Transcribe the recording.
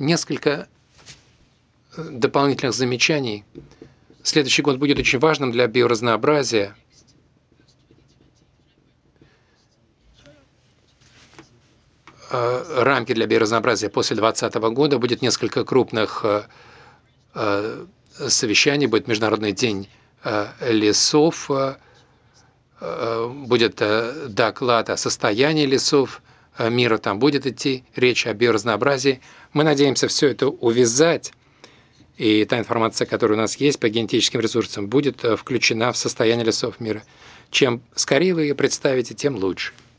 Несколько дополнительных замечаний. Следующий год будет очень важным для биоразнообразия. Рамки для биоразнообразия после 2020 года. Будет несколько крупных совещаний. Будет Международный день лесов. Будет доклад о состоянии лесов мира. Там будет идти речь о биоразнообразии. Мы надеемся все это увязать. И та информация, которая у нас есть по генетическим ресурсам, будет включена в состояние лесов мира. Чем скорее вы ее представите, тем лучше.